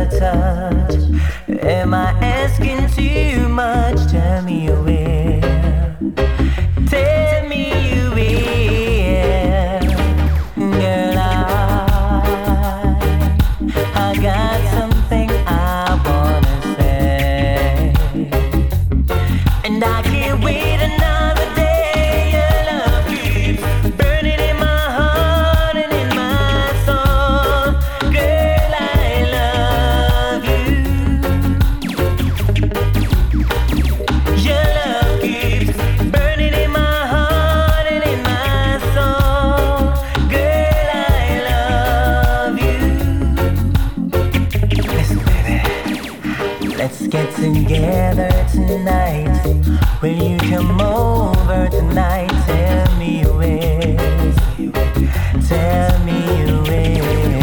touch. Am I asking too much? Tell me you will. Tell me you will. Girl, I got something I wanna say, and I can't wait another day. Your love keeps burning in my heart and in my soul. Girl, I love you. Your love keeps burning in my heart and in my soul. Girl, I love you. Listen, baby, let's get together tonight. Will you come over tonight? Tell me you will. Tell me you will.